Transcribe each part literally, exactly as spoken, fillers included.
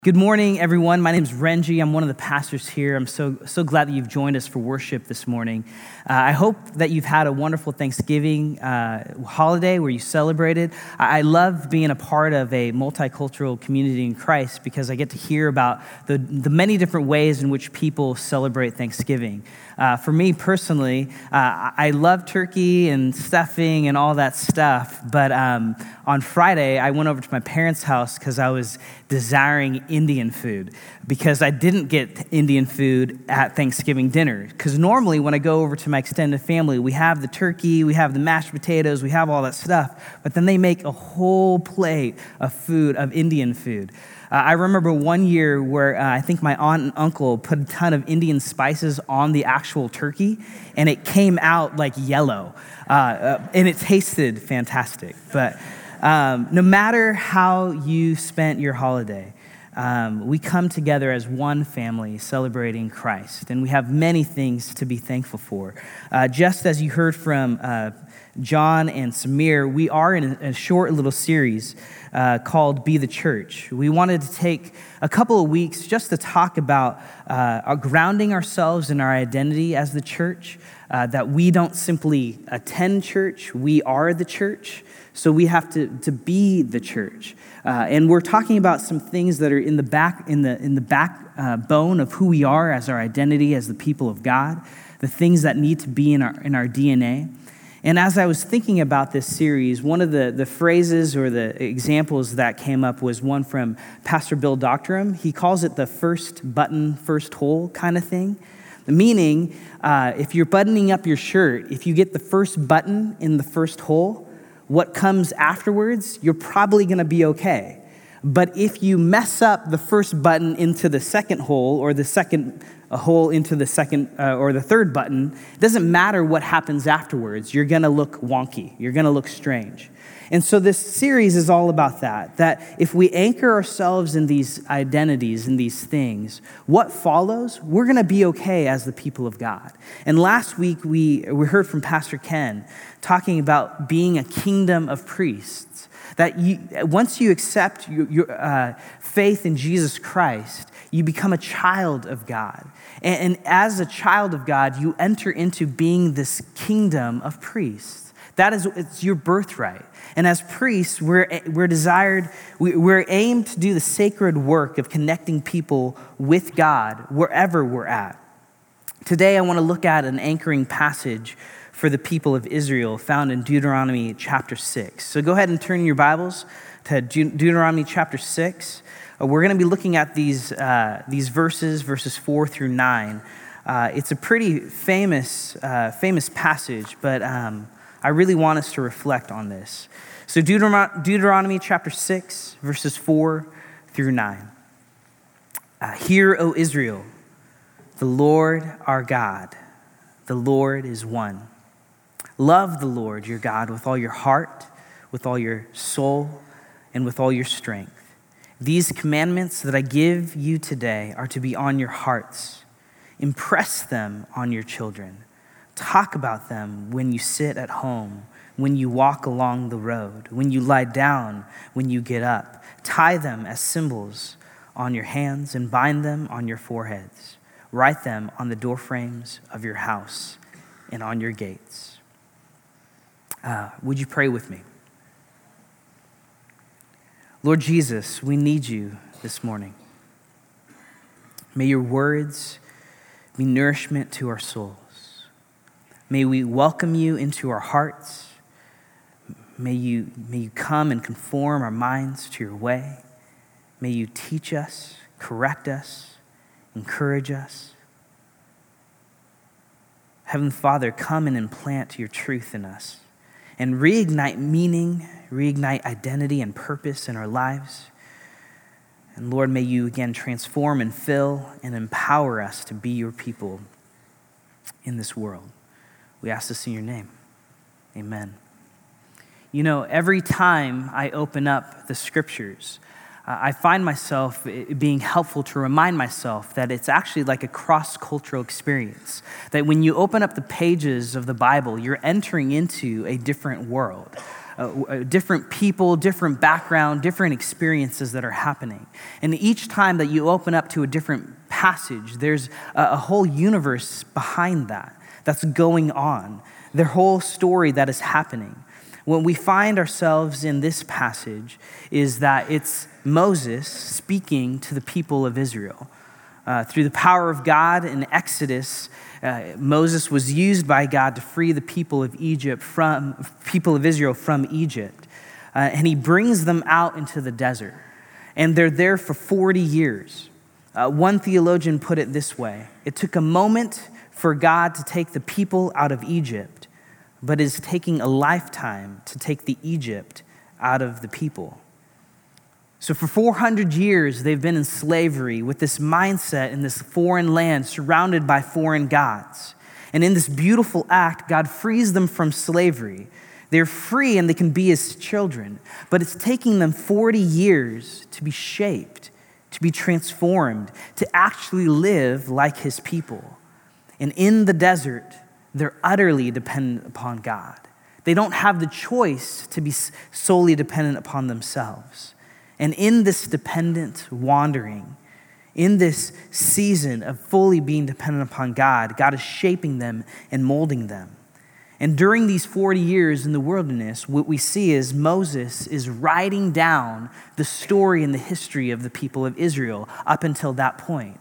Good morning, everyone. My name is Renji. I'm one of the pastors here. I'm so so glad that you've joined us for worship this morning. Uh, I hope that you've had a wonderful Thanksgiving uh, holiday where you celebrated. I, I love being a part of a multicultural community in Christ because I get to hear about the, the many different ways in which people celebrate Thanksgiving. Uh, for me personally, uh, I love turkey and stuffing and all that stuff, but um, on Friday, I went over to my parents' house because I was desiring Indian food because I didn't get Indian food at Thanksgiving dinner. Because normally when I go over to my extended family, we have the turkey, we have the mashed potatoes, we have all that stuff, but then they make a whole plate of food, of Indian food. Uh, I remember one year where uh, I think my aunt and uncle put a ton of Indian spices on the actual turkey, and it came out like yellow, uh, uh, and it tasted fantastic. But um, no matter how you spent your holiday, um, we come together as one family celebrating Christ, and we have many things to be thankful for. Uh, just as you heard from uh, John and Samir, we are in a short little series uh, called Be the Church. We wanted to take a couple of weeks just to talk about uh, our grounding ourselves in our identity as the church, uh, that we don't simply attend church, we are the church. So we have to, to be the church. Uh, and we're talking about some things that are in the back in the in the backbone uh, of who we are as our identity as the people of God, the things that need to be in our in our D N A. And as I was thinking about this series, one of the, the phrases or the examples that came up was one from Pastor Bill Doctrum. He calls it the first button, first hole kind of thing. Meaning, uh, if you're buttoning up your shirt, if you get the first button in the first hole, what comes afterwards, you're probably going to be okay. But if you mess up the first button into the second hole or the second a hole into the second uh, or the third button, it doesn't matter what happens afterwards. You're going to look wonky. You're going to look strange. And so this series is all about that, that if we anchor ourselves in these identities, in these things, what follows, we're going to be okay as the people of God. And last week, we, we heard from Pastor Ken talking about being a kingdom of priests, that you, once you accept your, your uh, faith in Jesus Christ, you become a child of God. And, and as a child of God, you enter into being this kingdom of priests. That is, it's your birthright. And as priests, we're, we're desired, we, we're aimed to do the sacred work of connecting people with God wherever we're at. Today, I want to look at an anchoring passage for the people of Israel found in Deuteronomy chapter six. So go ahead and turn your Bibles to De- Deuteronomy chapter six. Uh, we're going to be looking at these, uh, these verses, verses four through nine. Uh, it's a pretty famous, uh, famous passage, but um, I really want us to reflect on this. So Deuteron- Deuteronomy chapter six, verses four through nine. Uh, Hear, O Israel, the Lord our God, the Lord is one. Love the Lord your God with all your heart, with all your soul, and with all your strength. These commandments that I give you today are to be on your hearts. Impress them on your children. Talk about them when you sit at home, when you walk along the road, when you lie down, when you get up. Tie them as symbols on your hands and bind them on your foreheads. Write them on the doorframes of your house and on your gates. Uh, would you pray with me? Lord Jesus, we need you this morning. May your words be nourishment to our souls. May we welcome you into our hearts. May you, may you come and conform our minds to your way. May you teach us, correct us, encourage us. Heavenly Father, come and implant your truth in us and reignite meaning, reignite identity and purpose in our lives. And Lord, may you again transform and fill and empower us to be your people in this world. We ask this in your name. Amen. You know, every time I open up the scriptures, uh, I find myself being helpful to remind myself that it's actually like a cross-cultural experience. That when you open up the pages of the Bible, you're entering into a different world. uh, different people, different background, different experiences that are happening. And each time that you open up to a different passage, there's a, a whole universe behind that that's going on, their whole story that is happening. When we find ourselves in this passage is that it's Moses speaking to the people of Israel. Uh, through the power of God in Exodus, uh, Moses was used by God to free the people of Egypt from people of Israel from Egypt, uh, and He brings them out into the desert, and they're there for forty years. Uh, one theologian put it this way: it took a moment for God to take the people out of Egypt, but it is taking a lifetime to take the Egypt out of the people. So for four hundred years, they've been in slavery with this mindset in this foreign land surrounded by foreign gods. And in this beautiful act, God frees them from slavery. They're free and they can be His children. But it's taking them forty years to be shaped, to be transformed, to actually live like His people. And in the desert, they're utterly dependent upon God. They don't have the choice to be solely dependent upon themselves. And in this dependent wandering, in this season of fully being dependent upon God, God is shaping them and molding them. And during these forty years in the wilderness, what we see is Moses is writing down the story and the history of the people of Israel up until that point.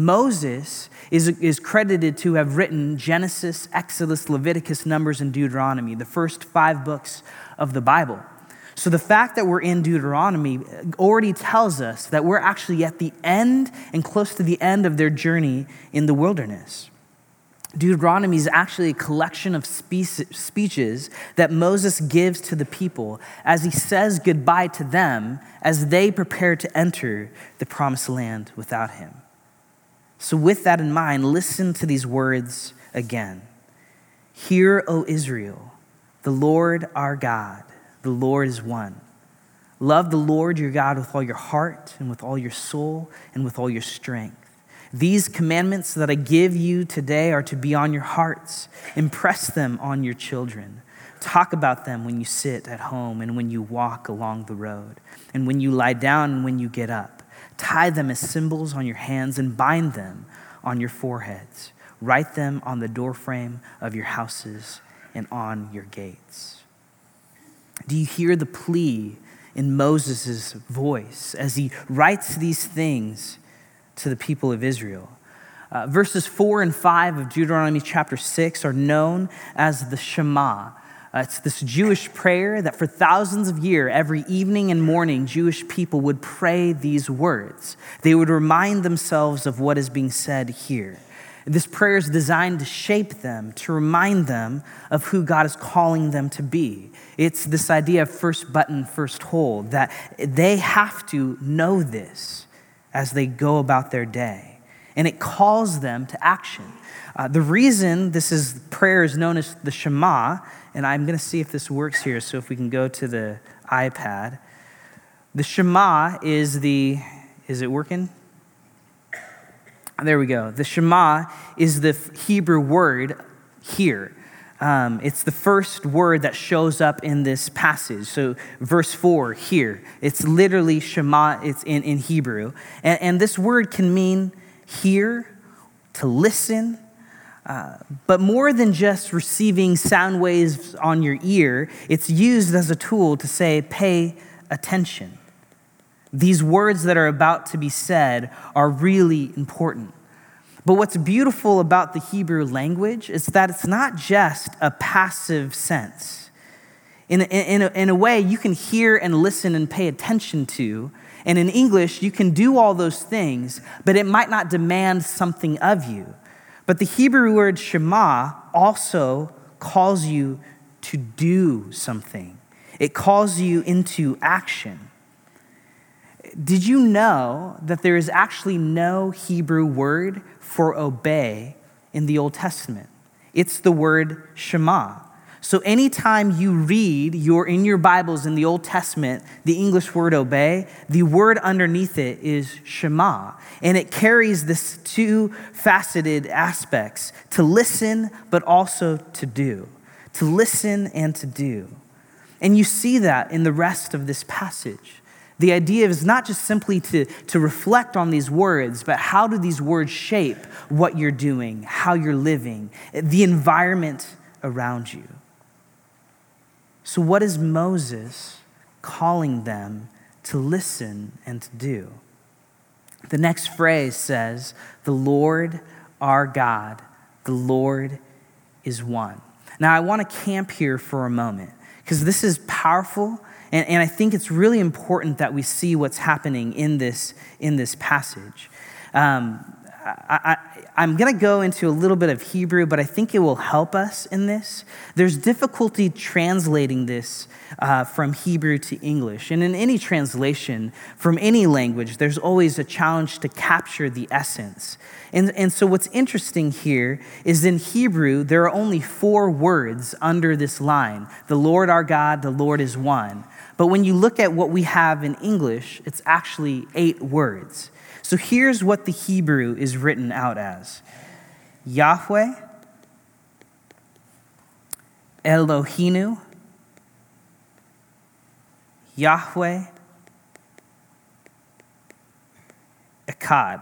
Moses is, is credited to have written Genesis, Exodus, Leviticus, Numbers, and Deuteronomy, the first five books of the Bible. So the fact that we're in Deuteronomy already tells us that we're actually at the end and close to the end of their journey in the wilderness. Deuteronomy is actually a collection of speeches that Moses gives to the people as he says goodbye to them as they prepare to enter the promised land without him. So with that in mind, listen to these words again. Hear, O Israel, the Lord our God, the Lord is one. Love the Lord your God with all your heart and with all your soul and with all your strength. These commandments that I give you today are to be on your hearts. Impress them on your children. Talk about them when you sit at home and when you walk along the road, and when you lie down and when you get up. Tie them as symbols on your hands and bind them on your foreheads. Write them on the doorframe of your houses and on your gates. Do you hear the plea in Moses' voice as he writes these things to the people of Israel? Uh, verses four and five of Deuteronomy chapter six are known as the Shema. Uh, it's this Jewish prayer that for thousands of years, every evening and morning, Jewish people would pray these words. They would remind themselves of what is being said here. This prayer is designed to shape them, to remind them of who God is calling them to be. It's this idea of first button, first hold, that they have to know this as they go about their day. And it calls them to action. Uh, the reason this is prayer is known as the Shema, and I'm going to see if this works here, so if we can go to the iPad. The Shema is the, is it working? There we go. The Shema is the Hebrew word here. Um, it's the first word that shows up in this passage. So verse four here, it's literally Shema, it's in, in Hebrew. And, and this word can mean hear, to listen, uh, but more than just receiving sound waves on your ear, it's used as a tool to say, pay attention. These words that are about to be said are really important. But what's beautiful about the Hebrew language is that it's not just a passive sense. In a, in, a, in a way, you can hear and listen and pay attention to. And in English, you can do all those things, but it might not demand something of you. But the Hebrew word Shema also calls you to do something. It calls you into action. Did you know that there is actually no Hebrew word for obey in the Old Testament? It's the word Shema. So anytime you read your in your Bibles in the Old Testament, the English word obey, the word underneath it is Shema. And it carries this two faceted aspects, to listen, but also to do. To listen and to do. And you see that in the rest of this passage. The idea is not just simply to, to reflect on these words, but how do these words shape what you're doing, how you're living, the environment around you. So what is Moses calling them to listen and to do? The next phrase says, the Lord our God, the Lord is one. Now I want to camp here for a moment because this is powerful. And, and I think it's really important that we see what's happening in this, in this passage. Um, I, I, I'm going to go into a little bit of Hebrew, but I think it will help us in this. There's difficulty translating this uh, from Hebrew to English. And in any translation from any language, there's always a challenge to capture the essence. And, and so what's interesting here is in Hebrew, there are only four words under this line. The Lord our God, the Lord is one. But when you look at what we have in English, it's actually eight words. So here's what the Hebrew is written out as. Yahweh, Elohinu, Yahweh, Echad.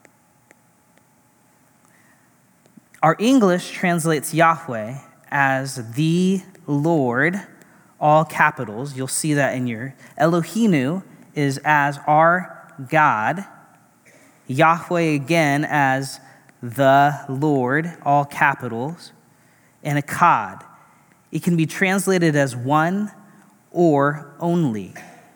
Our English translates Yahweh as the Lord, all capitals. You'll see that in your Elohinu is as our God. Yahweh again as the Lord, all capitals. And Echad. It can be translated as one or only.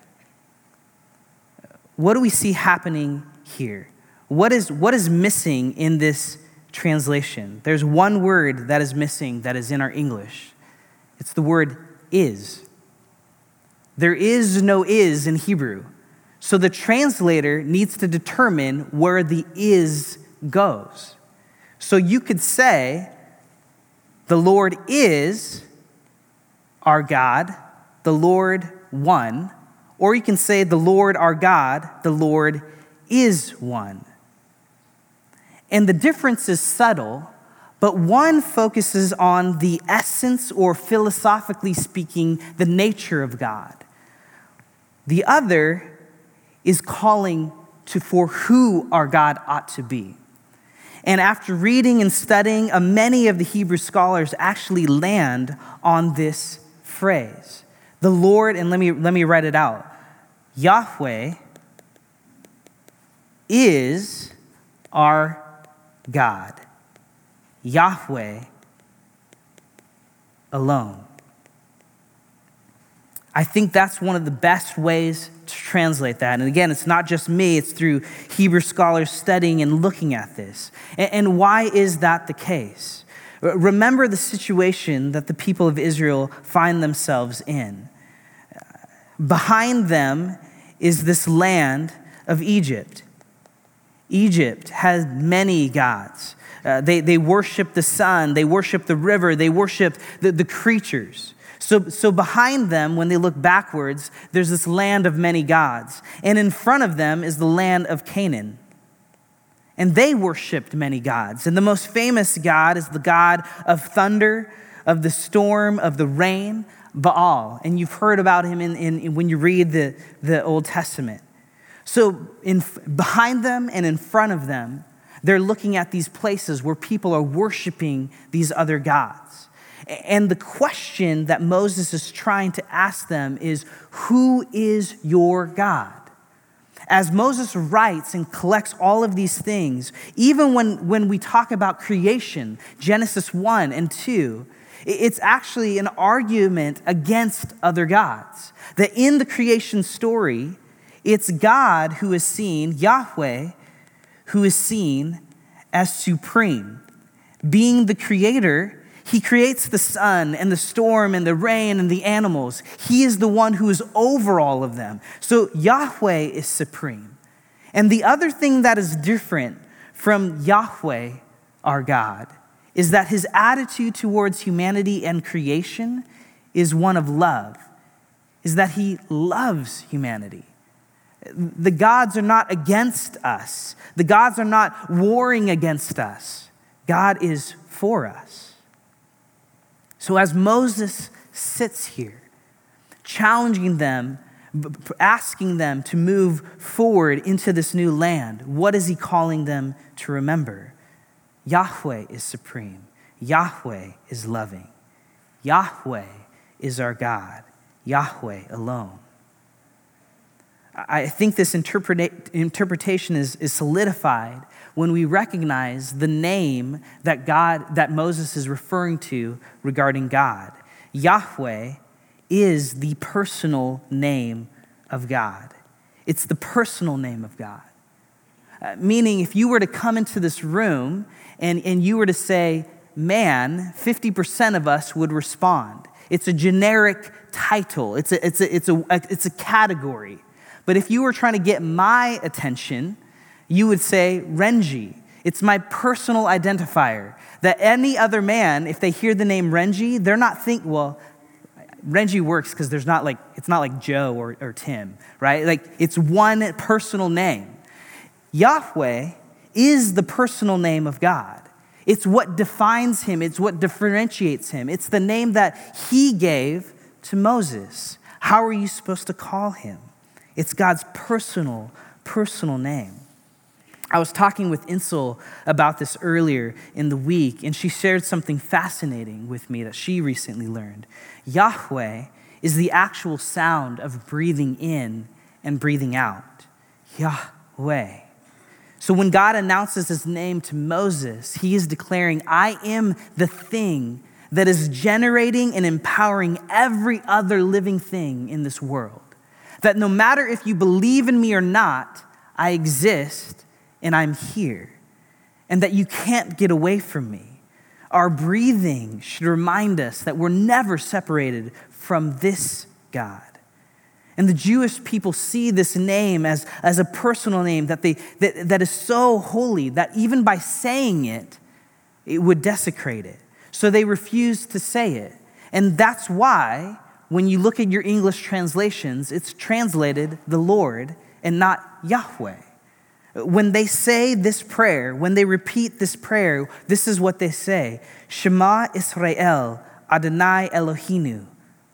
What do we see happening here? What is, what is missing in this translation? There's one word that is missing that is in our English. It's the word is. There is no is in Hebrew. So the translator needs to determine where the is goes. So you could say, the Lord is our God, the Lord one, or you can say, the Lord our God, the Lord is one. And the difference is subtle, but one focuses on the essence, or philosophically speaking, the nature of God. The other is calling to for who our God ought to be. And after reading and studying, uh, many of the Hebrew scholars actually land on this phrase. The Lord, and let me, let me write it out. Yahweh is our God. Yahweh alone. I think that's one of the best ways to translate that. And again, it's not just me, it's through Hebrew scholars studying and looking at this. And why is that the case? Remember the situation that the people of Israel find themselves in. Behind them is this land of Egypt. Egypt has many gods. Uh, they, they worship the sun, they worship the river, they worship the, the creatures. So, so behind them, when they look backwards, there's this land of many gods. And in front of them is the land of Canaan. And they worshiped many gods. And the most famous god is the god of thunder, of the storm, of the rain, Baal. And you've heard about him in, in, in when you read the, the Old Testament. So in, behind them and in front of them, they're looking at these places where people are worshiping these other gods. And the question that Moses is trying to ask them is, who is your God? As Moses writes and collects all of these things, even when, when we talk about creation, Genesis one and two, it's actually an argument against other gods. That in the creation story, it's God who is seen, Yahweh, who is seen as supreme. Being the creator, he creates the sun and the storm and the rain and the animals. He is the one who is over all of them. So Yahweh is supreme. And the other thing that is different from Yahweh, our God, is that his attitude towards humanity and creation is one of love, is that he loves humanity. The gods are not against us. The gods are not warring against us. God is for us. So as Moses sits here, challenging them, asking them to move forward into this new land. What is he calling them to remember? Yahweh is supreme. Yahweh is loving. Yahweh is our God. Yahweh alone. I think this interpreta- interpretation is, is solidified when we recognize the name that God, that Moses is referring to regarding God. Yahweh is the personal name of God. It's the personal name of God. Uh, meaning if you were to come into this room and, and you were to say, man, fifty percent of us would respond. It's a generic title. It's a, it's a, it's a, it's a category. But if you were trying to get my attention, you would say Renji. It's my personal identifier. That any other man, if they hear the name Renji, they're not think, well, Renji works because there's not like, it's not like Joe or, or Tim, right? Like it's one personal name. Yahweh is the personal name of God. It's what defines him. It's what differentiates him. It's the name that he gave to Moses. How are you supposed to call him? It's God's personal, personal name. I was talking with Insel about this earlier in the week, and she shared something fascinating with me that she recently learned. Yahweh is the actual sound of breathing in and breathing out. Yahweh. So when God announces his name to Moses, he is declaring, I am the thing that is generating and empowering every other living thing in this world. That no matter if you believe in me or not, I exist and I'm here. And that you can't get away from me. Our breathing should remind us that we're never separated from this God. And the Jewish people see this name as, as a personal name that, they, that, that is so holy that even by saying it, it would desecrate it. So they refuse to say it. And that's why when you look at your English translations, it's translated the Lord and not Yahweh. When they say this prayer, when they repeat this prayer, this is what they say. Shema Israel, Adonai Elohinu,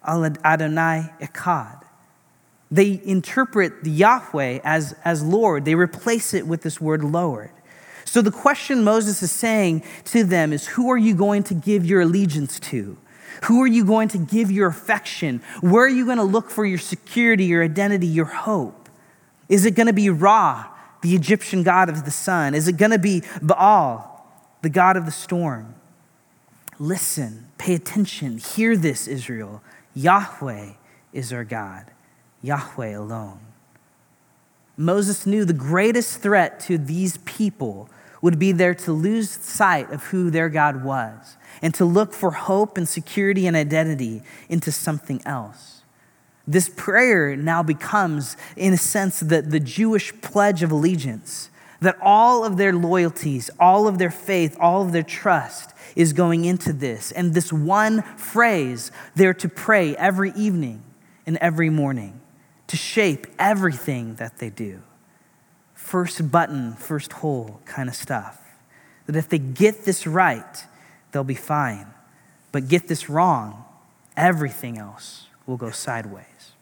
Adonai Echad. They interpret the Yahweh as, as Lord. They replace it with this word Lord. So the question Moses is saying to them is, who are you going to give your allegiance to? Who are you going to give your affection? Where are you going to look for your security, your identity, your hope? Is it going to be Ra, the Egyptian god of the sun? Is it going to be Baal, the god of the storm? Listen, pay attention. Hear this, Israel. Yahweh is our God. Yahweh alone. Moses knew the greatest threat to these people would be there to lose sight of who their God was and to look for hope and security and identity into something else. This prayer now becomes, in a sense, the, the Jewish pledge of allegiance, that all of their loyalties, all of their faith, all of their trust is going into this. And this one phrase, they're to pray every evening and every morning to shape everything that they do. First button, first hole kind of stuff. That if they get this right, they'll be fine. But get this wrong, everything else will go sideways.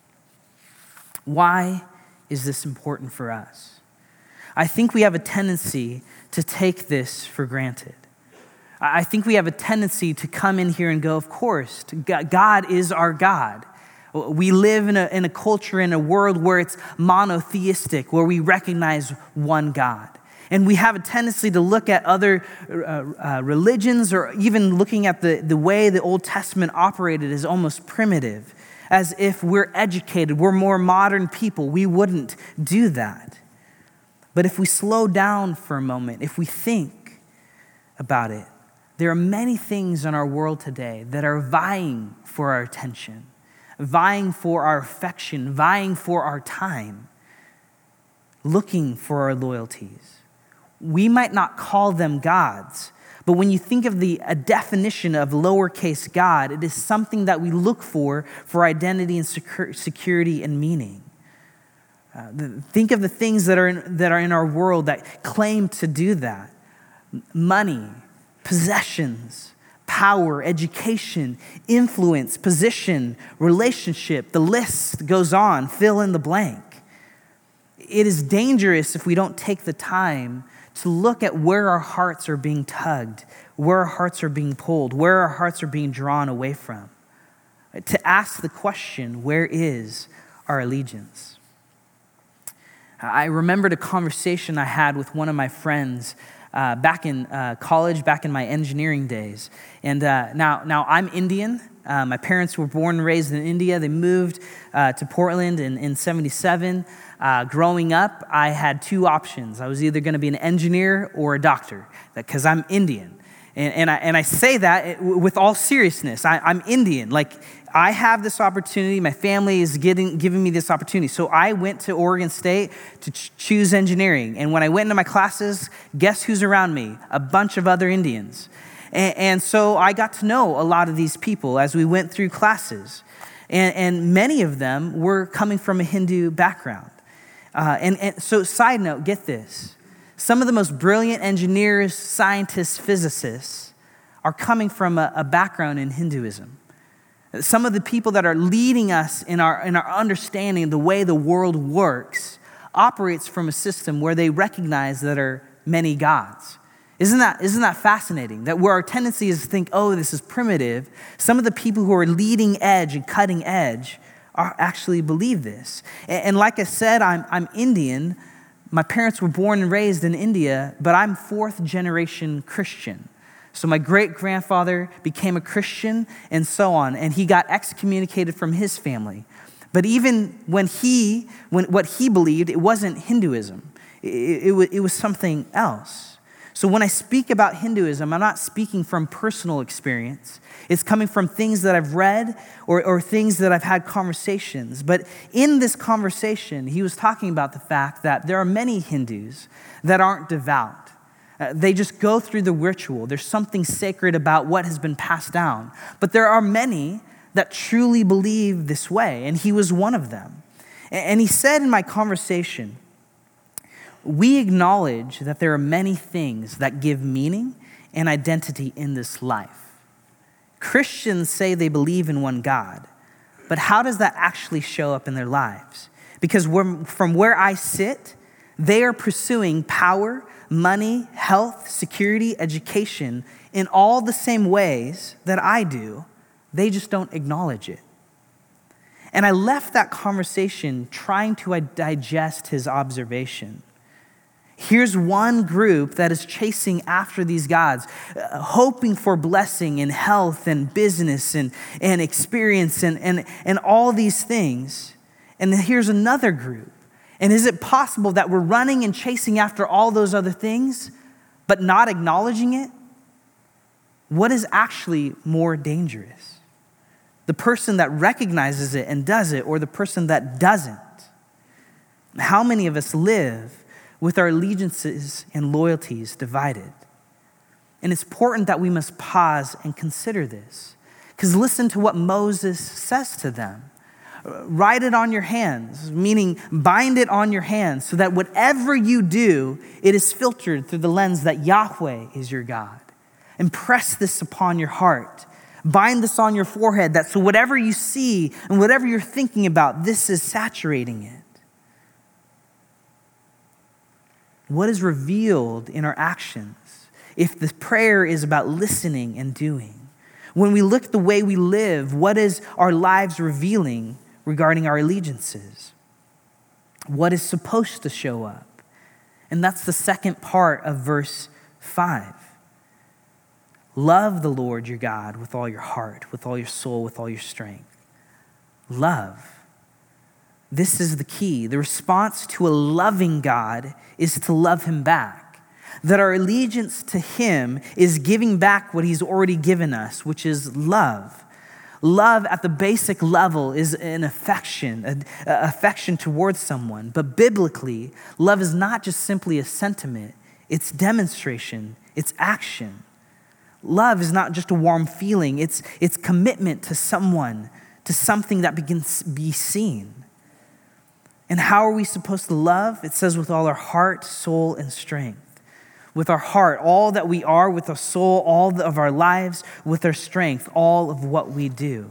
Why is this important for us? I think we have a tendency to take this for granted. I think we have a tendency to come in here and go, of course, God is our God. We live in a, in a culture, in a world where it's monotheistic, where we recognize one God. And we have a tendency to look at other uh, uh, religions, or even looking at the, the way the Old Testament operated as almost primitive, as if we're educated, we're more modern people. We wouldn't do that. But if we slow down for a moment, if we think about it, there are many things in our world today that are vying for our attention, vying for our affection, vying for our time, looking for our loyalties. We might not call them gods, but when you think of the a definition of lowercase God, it is something that we look for for identity and security and meaning. Uh, the, think of the things that are in, that are in our world that claim to do that. Money, possessions, power, education, influence, position, relationship. The list goes on, fill in the blank. It is dangerous if we don't take the time to look at where our hearts are being tugged, where our hearts are being pulled, where our hearts are being drawn away from. To ask the question, where is our allegiance? I remembered a conversation I had with one of my friends uh, back in uh, college, back in my engineering days. And uh, now, now I'm Indian. Uh, my parents were born and raised in India. They moved uh, to Portland in, in seventy-seven. Uh, growing up, I had two options. I was either going to be an engineer or a doctor, because I'm Indian. And, and, I, and I say that with all seriousness. I, I'm Indian. Like, I have this opportunity. My family is getting, giving me this opportunity. So I went to Oregon State to ch- choose engineering. And when I went into my classes, guess who's around me? A bunch of other Indians. And, and so I got to know a lot of these people as we went through classes. And, and many of them were coming from a Hindu background. Uh, and, and so, side note, get this. Some of the most brilliant engineers, scientists, physicists are coming from a, a background in Hinduism. Some of the people that are leading us in our, in our understanding of the way the world works operates from a system where they recognize that there are many gods. Isn't that, isn't that fascinating? That where our tendency is to think, oh, this is primitive, some of the people who are leading edge and cutting edge are actually believe this. And, and like I said, I'm, I'm Indian. My parents were born and raised in India, but I'm fourth generation Christian. So my great-grandfather became a Christian and so on, and he got excommunicated from his family. But even when he, when what he believed, it wasn't Hinduism. It, it, it, it was something else. So when I speak about Hinduism, I'm not speaking from personal experience. It's coming from things that I've read or, or things that I've had conversations. But in this conversation, he was talking about the fact that there are many Hindus that aren't devout. Uh, they just go through the ritual. There's something sacred about what has been passed down. But there are many that truly believe this way, and he was one of them. And, and he said in my conversation, we acknowledge that there are many things that give meaning and identity in this life. Christians say they believe in one God, but how does that actually show up in their lives? Because from where I sit, they are pursuing power, money, health, security, education in all the same ways that I do. They just don't acknowledge it. And I left that conversation trying to digest his observation. Here's one group that is chasing after these gods, uh, hoping for blessing and health and business and, and experience and, and, and all these things. And then here's another group. And is it possible that we're running and chasing after all those other things, but not acknowledging it? What is actually more dangerous? The person that recognizes it and does it, or the person that doesn't? How many of us live with our allegiances and loyalties divided? And it's important that we must pause and consider this. Because listen to what Moses says to them. Write it on your hands, meaning bind it on your hands so that whatever you do, it is filtered through the lens that Yahweh is your God. Impress this upon your heart. Bind this on your forehead, that so whatever you see and whatever you're thinking about, this is saturating it. What is revealed in our actions if the prayer is about listening and doing? When we look at the way we live, what is our lives revealing regarding our allegiances? What is supposed to show up? And that's the second part of verse five. Love the Lord your God with all your heart, with all your soul, with all your strength. Love. This is the key. The response to a loving God is to love him back. That our allegiance to him is giving back what he's already given us, which is love. Love at the basic level is an affection, an affection towards someone. But biblically, love is not just simply a sentiment. It's demonstration. It's action. Love is not just a warm feeling. It's, it's commitment to someone, to something that begins to be seen. And how are we supposed to love? It says with all our heart, soul, and strength. with our heart, all that we are, with our soul, all of our lives, with our strength, all of what we do.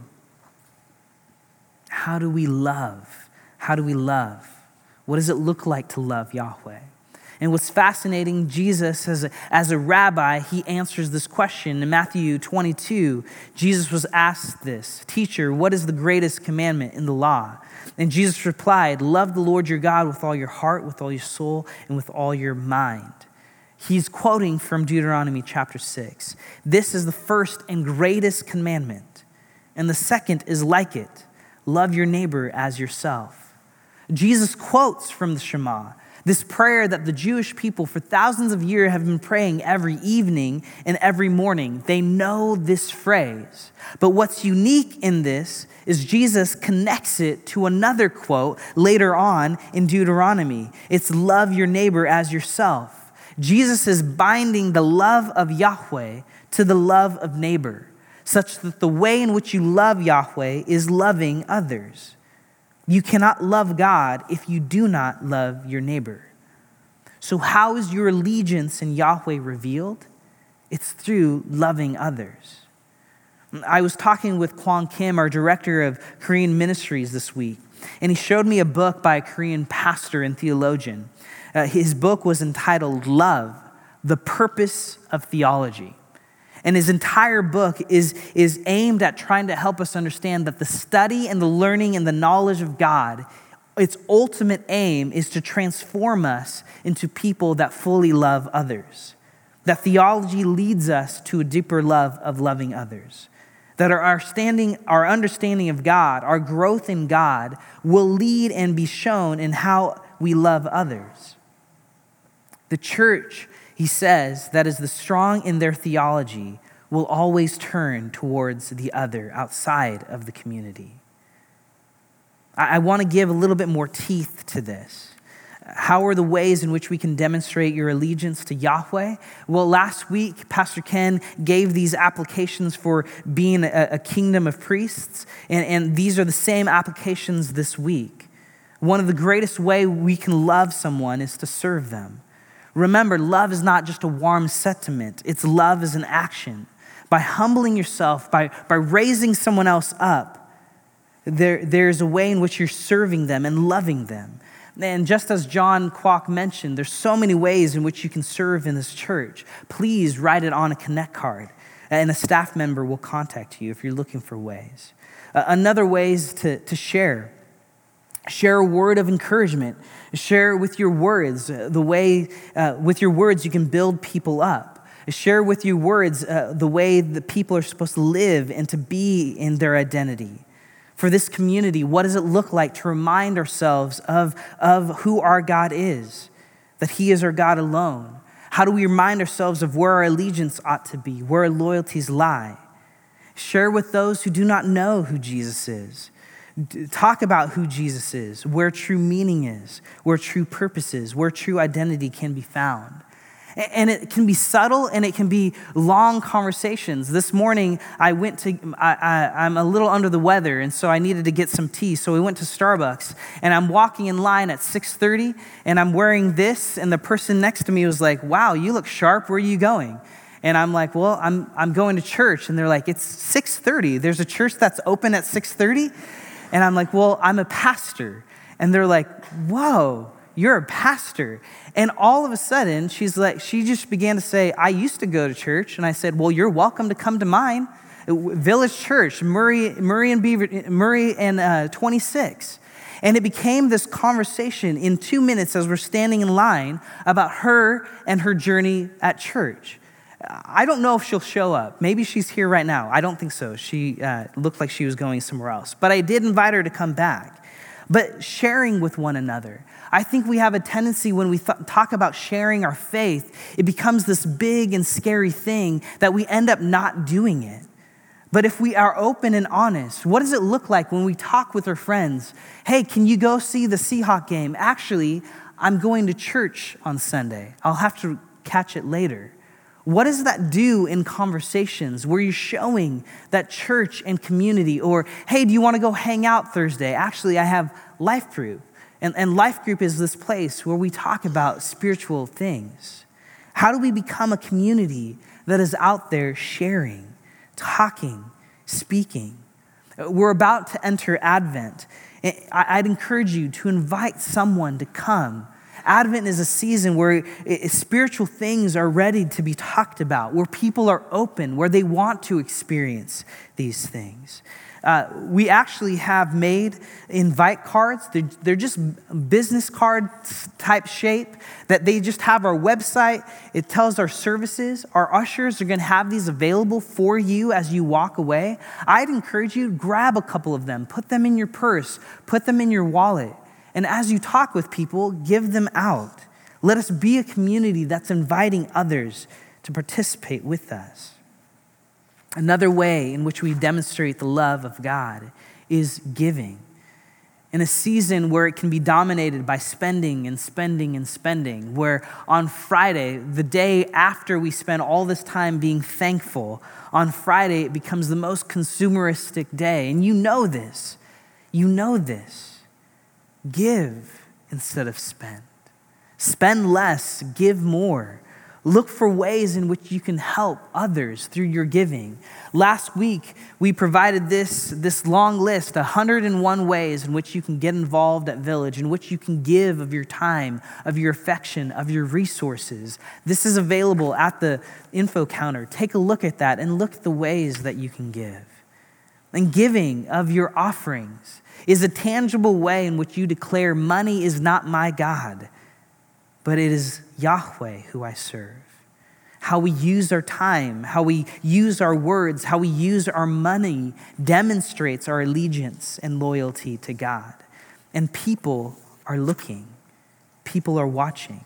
How do we love? How do we love? What does it look like to love Yahweh? And what's fascinating, Jesus, as a, as a rabbi, he answers this question. In Matthew twenty-two, Jesus was asked this, "Teacher, what is the greatest commandment in the law?" And Jesus replied, "Love the Lord your God with all your heart, with all your soul, and with all your mind." He's quoting from Deuteronomy chapter six. This is the first and greatest commandment. And the second is like it. Love your neighbor as yourself. Jesus quotes from the Shema, this prayer that the Jewish people for thousands of years have been praying every evening and every morning. They know this phrase. But what's unique in this is Jesus connects it to another quote later on in Deuteronomy. It's love your neighbor as yourself. Jesus is binding the love of Yahweh to the love of neighbor, such that the way in which you love Yahweh is loving others. You cannot love God if you do not love your neighbor. So how is your allegiance in Yahweh revealed? It's through loving others. I was talking with Kwang Kim, our director of Korean ministries this week, and he showed me a book by a Korean pastor and theologian. Uh, his book was entitled Love, the Purpose of Theology. And his entire book is, is aimed at trying to help us understand that the study and the learning and the knowledge of God, its ultimate aim is to transform us into people that fully love others. That theology leads us to a deeper love of loving others. That our understanding, our understanding of God, our growth in God, will lead and be shown in how we love others. The church, he says, that is the strong in their theology will always turn towards the other outside of the community. I, I want to give a little bit more teeth to this. How are the ways in which we can demonstrate your allegiance to Yahweh? Well, last week, Pastor Ken gave these applications for being a, a kingdom of priests, and, and these are the same applications this week. One of the greatest ways we can love someone is to serve them. Remember, love is not just a warm sentiment. It's love as an action. By humbling yourself, by, by raising someone else up, there, there's a way in which you're serving them and loving them. And just as John Kwok mentioned, there's so many ways in which you can serve in this church. Please write it on a Connect card, and a staff member will contact you if you're looking for ways. Uh, another way is to, to share. Share a word of encouragement. Share with your words uh, the way, uh, with your words you can build people up. Share with your words uh, the way the people are supposed to live and to be in their identity. For this community, what does it look like to remind ourselves of, of who our God is? That he is our God alone. How do we remind ourselves of where our allegiance ought to be, where our loyalties lie? Share with those who do not know who Jesus is. Talk about who Jesus is, where true meaning is, where true purpose is, where true identity can be found. And it can be subtle and it can be long conversations. This morning, I went to, I, I, I'm a little under the weather, and so I needed to get some tea. So we went to Starbucks, and I'm walking in line at six thirty, and I'm wearing this, and the person next to me was like, "Wow, you look sharp. Where are you going?" And I'm like, "Well, I'm I'm going to church." And they're like, "It's six thirty. There's a church that's open at six thirty?" And I'm like, "Well, I'm a pastor." And they're like, "Whoa, you're a pastor." And all of a sudden, she's like, she just began to say, "I used to go to church." And I said, "Well, you're welcome to come to mine. Village Church, Murray, Murray and Beaver, Murray and uh, twenty-six. And it became this conversation in two minutes as we're standing in line about her and her journey at church. I don't know if she'll show up. Maybe she's here right now. I don't think so. She uh, looked like she was going somewhere else. But I did invite her to come back. But sharing with one another. I think we have a tendency when we th- talk about sharing our faith, it becomes this big and scary thing that we end up not doing it. But if we are open and honest, what does it look like when we talk with our friends? "Hey, can you go see the Seahawk game? Actually, I'm going to church on Sunday. I'll have to catch it later." What does that do in conversations where you're showing that church and community? Or, "Hey, do you want to go hang out Thursday? Actually, I have life group." And, and life group is this place where we talk about spiritual things. How do we become a community that is out there sharing, talking, speaking? We're about to enter Advent. I'd encourage you to invite someone to come. Advent is a season where spiritual things are ready to be talked about, where people are open, where they want to experience these things. Uh, we actually have made invite cards. They're, they're just business card type shape that they just have our website. It tells our services. Our ushers are going to have these available for you as you walk away. I'd encourage you to grab a couple of them, put them in your purse, put them in your wallet. And as you talk with people, give them out. Let us be a community that's inviting others to participate with us. Another way in which we demonstrate the love of God is giving. In a season where it can be dominated by spending and spending and spending, where on Friday, the day after we spend all this time being thankful, on Friday it becomes the most consumeristic day. And you know this. You know this. Give instead of spend. Spend less, give more. Look for ways in which you can help others through your giving. Last week, we provided this, this long list, one hundred one ways in which you can get involved at Village, in which you can give of your time, of your affection, of your resources. This is available at the info counter. Take a look at that and look at the ways that you can give. And giving of your offerings is a tangible way in which you declare money is not my God, but it is Yahweh who I serve. How we use our time, how we use our words, how we use our money demonstrates our allegiance and loyalty to God. And people are looking. People are watching.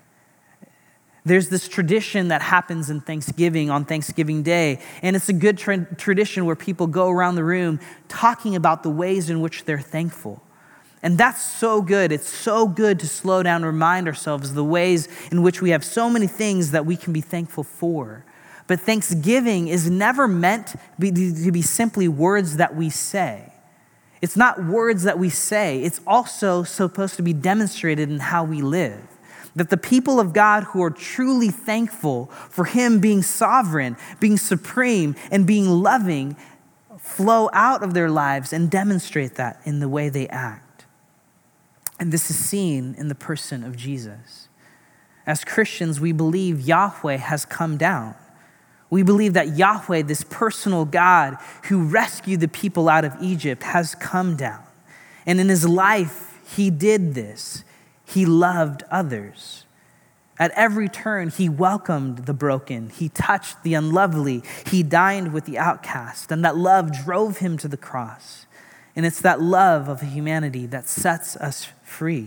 There's this tradition that happens in Thanksgiving on Thanksgiving Day, and it's a good tra- tradition where people go around the room talking about the ways in which they're thankful. And that's so good. It's so good to slow down and remind ourselves of the ways in which we have so many things that we can be thankful for. But Thanksgiving is never meant to be, to be simply words that we say. It's not words that we say. It's also supposed to be demonstrated in how we live. That the people of God who are truly thankful for Him being sovereign, being supreme, and being loving flow out of their lives and demonstrate that in the way they act. And this is seen in the person of Jesus. As Christians, we believe Yahweh has come down. We believe that Yahweh, this personal God who rescued the people out of Egypt, has come down. And in His life, He did this. He loved others. At every turn, He welcomed the broken. He touched the unlovely. He dined with the outcast. And that love drove Him to the cross. And it's that love of humanity that sets us free.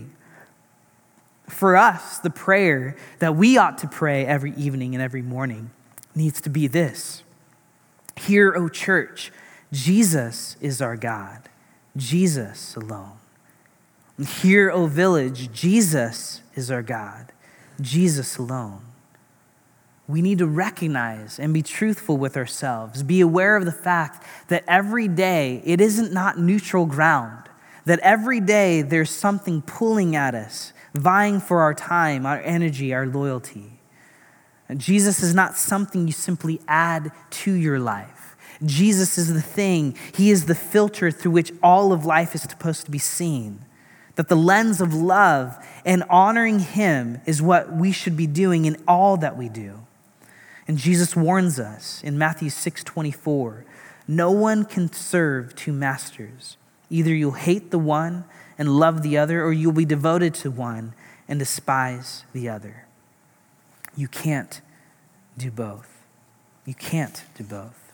For us, the prayer that we ought to pray every evening and every morning needs to be this. Hear, O church, Jesus is our God, Jesus alone. Hear, O village, Jesus is our God, Jesus alone. We need to recognize and be truthful with ourselves. Be aware of the fact that every day it isn't not neutral ground. That every day there's something pulling at us, vying for our time, our energy, our loyalty. And Jesus is not something you simply add to your life. Jesus is the thing. He is the filter through which all of life is supposed to be seen. That the lens of love and honoring Him is what we should be doing in all that we do. And Jesus warns us in Matthew six twenty-four, no one can serve two masters. Either you'll hate the one and love the other, or you'll be devoted to one and despise the other. You can't do both. You can't do both.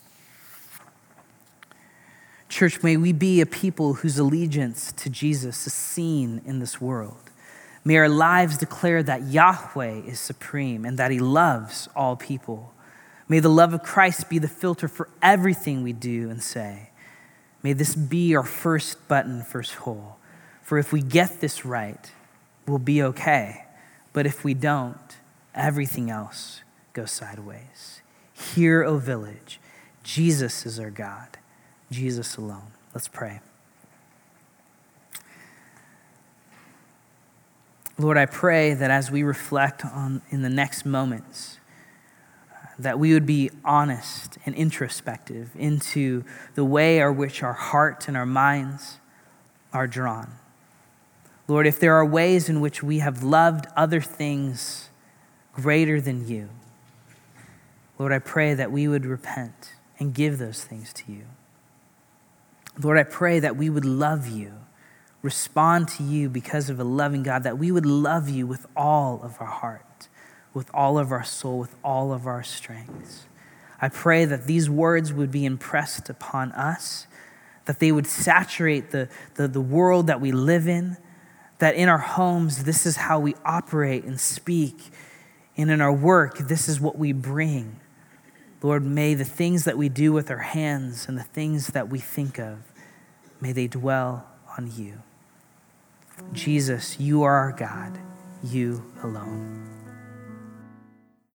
Church, may we be a people whose allegiance to Jesus is seen in this world. May our lives declare that Yahweh is supreme and that He loves all people. May the love of Christ be the filter for everything we do and say. May this be our first button, first hole. For if we get this right, we'll be okay. But if we don't, everything else goes sideways. Hear, O village, Jesus is our God, Jesus alone. Let's pray. Lord, I pray that as we reflect on in the next moments, that we would be honest and introspective into the way in which our heart and our minds are drawn. Lord, if there are ways in which we have loved other things greater than you, Lord, I pray that we would repent and give those things to you. Lord, I pray that we would love you, respond to you because of a loving God, that we would love you with all of our heart, with all of our soul, with all of our strengths. I pray that these words would be impressed upon us, that they would saturate the, the, the world that we live in, that in our homes, this is how we operate and speak, and in our work, this is what we bring. Lord, may the things that we do with our hands and the things that we think of, may they dwell on you. Jesus, you are our God, you alone.